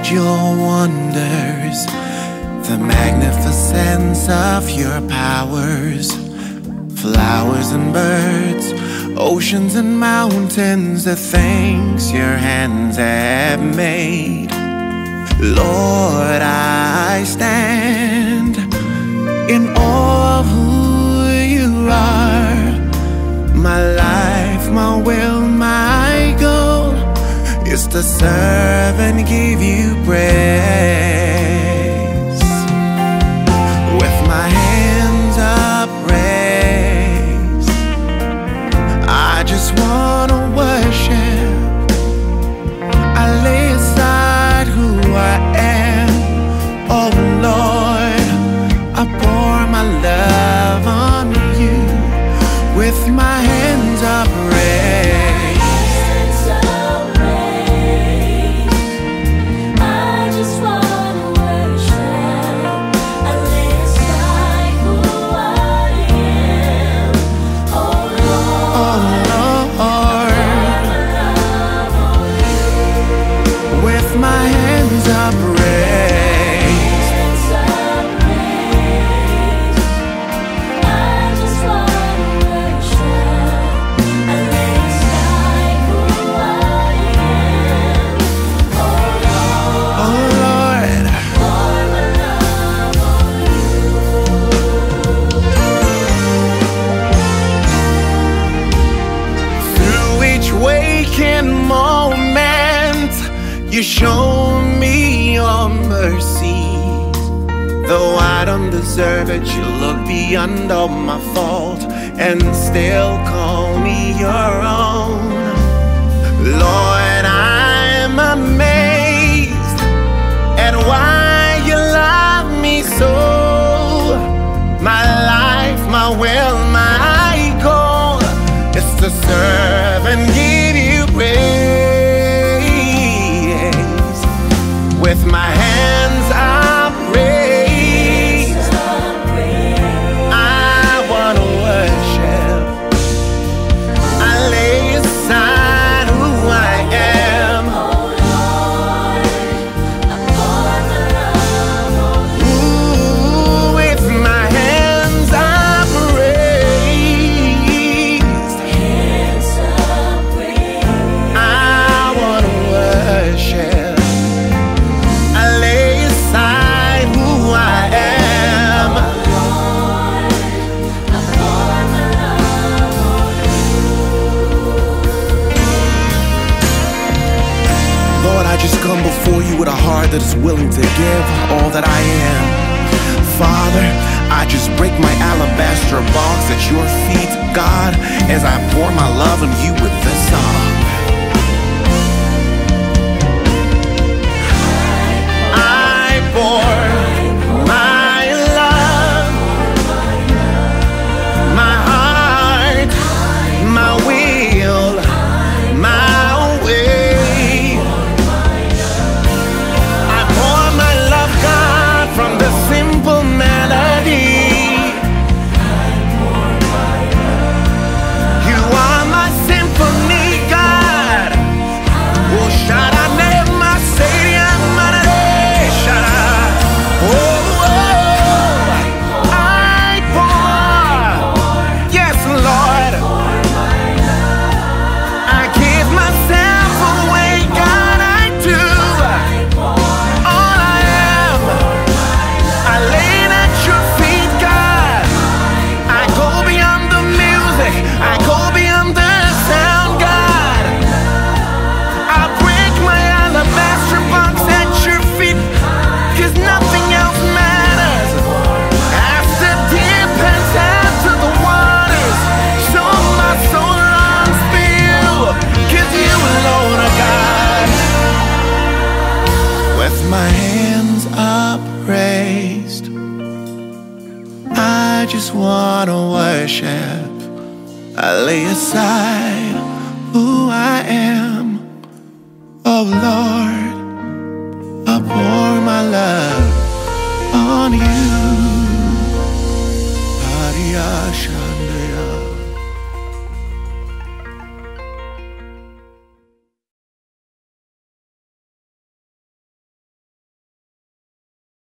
your wonders, the magnificence of your powers. Flowers and birds, oceans and mountains, the things your hands have made. Lord, I stand in awe of who you are. My life, my will, my goal is to serve and give you praise. With my hands upraised, I just wanna worship. I lay aside who I am. Oh Lord, I pour my love on you. With my hands upraised, you show me your mercy. Though I don't deserve it, you look beyond all my fault and still call me your own. Lord, I'm amazed at why you love me so. My life, my will, my goal is to serve and give you praise. With my hands upraised, I wanna worship. I lay aside who I am. Ooh, with my hands upraised, I wanna worship. I just come before you with a heart that is willing to give all that I am. Father, I just break my alabaster box at your feet, God, as I pour my love on you with this song. I pour my love, my heart, my will, my way. From the simple melody, you are my symphony, God. Oh, shara nema seria manare, shara. Oh, I pour, yes, Lord. I give myself away, God, I do. My hands upraised, I just wanna worship. I lay aside who I am. Oh Lord, I pour my love on you. Hariya Shandaya.